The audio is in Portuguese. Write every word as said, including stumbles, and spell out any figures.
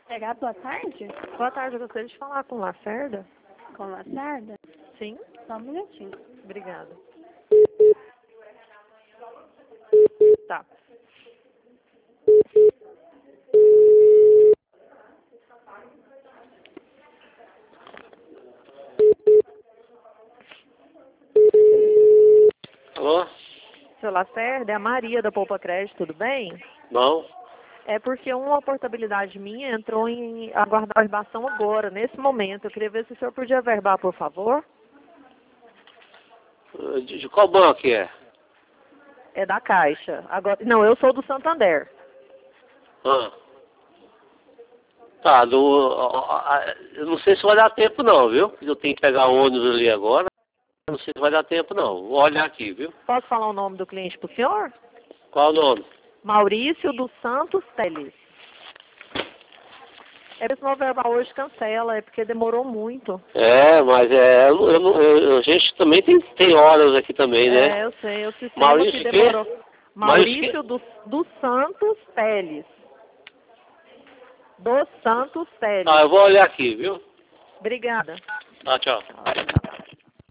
Pegar, boa tarde? Boa tarde, eu gostaria de falar com o Lacerda. Com Lacerda? Sim? Só um minutinho. Obrigada. Tá. Alô? Seu Lacerda, é a Maria da Poupa Crédito, tudo bem? Não? É porque uma portabilidade minha entrou em aguardar verbação agora, nesse momento. Eu queria ver se o senhor podia verbar, por favor. De, de qual banco é? É da Caixa. Agora, não, eu sou do Santander. Ah. Tá, do, a- a- eu não sei se vai dar tempo não, viu? Eu tenho que pegar o ônibus ali agora. Eu não sei se vai dar tempo não. Vou olhar aqui, viu? Posso falar o nome do cliente para o senhor? Qual o nome? Maurício dos Santos Teles. É, se não verbal hoje cancela, é porque demorou muito. É, mas é, eu, eu, não- eu- a gente também tem, tem horas aqui também, né? É, eu sei, o sistema Maurício que quê? demorou. Maurício Maurício quê? dos, dos Santos Teles. Dos Santos Ah, Teles. eu vou olhar aqui, viu? Obrigada. Tá, tchau. Tchau.